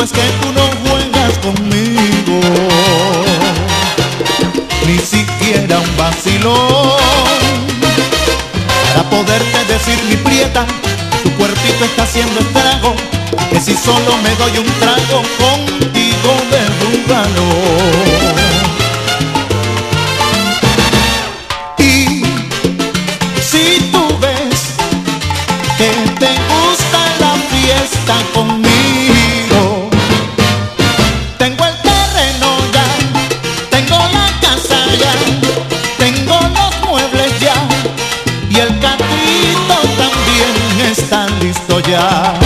es que tú no juegas conmigo, ni siquiera un vacilón. Para poderte decir, mi prieta, tu cuerpito está haciendo estrago, que si solo me doy un trago contigo derrúgalo. Y si tú ves que te gusta la fiesta conmigo, tengo el terreno ya, tengo la casa ya, tengo los muebles ya, y el catrito también está listo ya.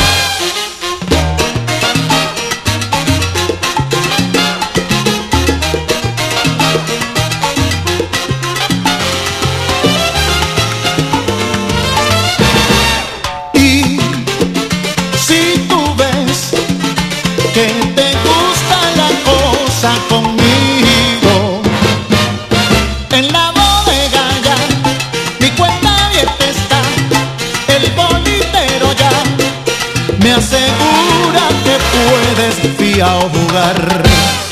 Y si tú ves que te gusta la cosa conmigo, en la bodega ya mi cuenta abierta está, el bolitero ya me asegura que puedes fiao jugar.